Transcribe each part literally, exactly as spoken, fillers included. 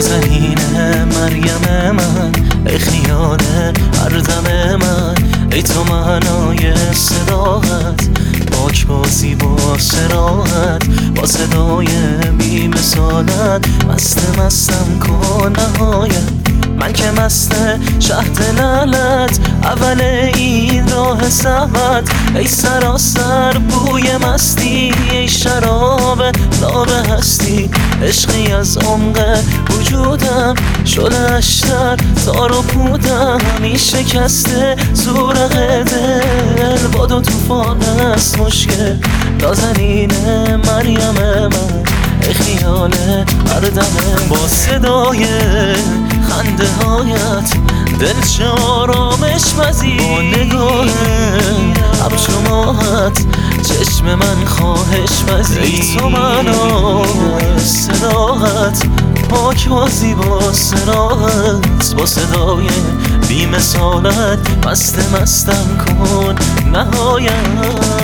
نازنین مریم من، ای خیال هر دم من، ای تو معنای صداقت، پاک بازی با سراحت، با صدای بی مثالت، مست مستم کن نهایت. من که مست شهد لالت، اول این راه سهمت، ای سراسر بوی مستی، ای شراب ناب هستی، عشقی از عمق وجودم شده اشتر تار و پودم. این شکسته زورق دل با دو توفان است مشکل، نازنین مریم من، ای خیال هر دم با صدای خنده هایت، دل چه آرامش پذیر، با نگاه همچماهت، چشم من خواهش پذیر، ای تو منو صداقت، پاک بازی با سراحت، با صدای بی مثالت، مست مستم کن نهایت.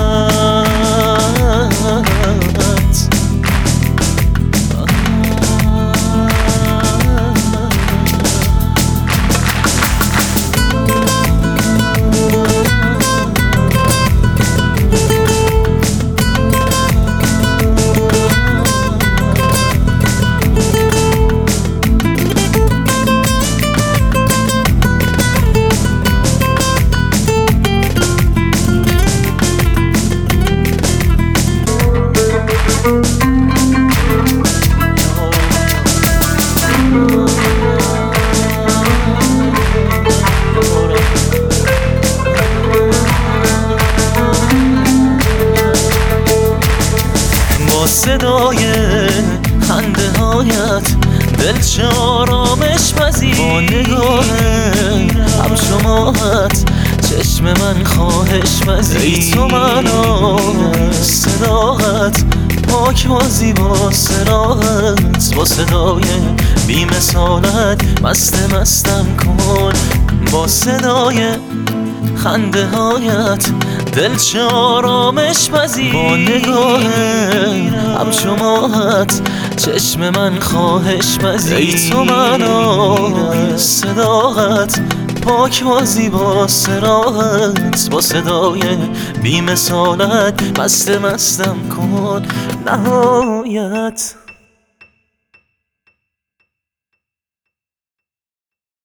صدای خنده هایت، دل چه آرامش پذیر، با نگاه همشماهت، چشم من خواهش پذیر، ای تو منو صداقت، پاک بازی با سراحت، با صدای بی مثالت، مست مستم کن با صدای خنده هایت، دل چه آرامش پذیر، با نگاه همشماهت، چشم من خواهش پذیر، ای تو منو صداقت، پاک بازی با سراحت، با صدای بی مثالت، مست مستم کن نهایت.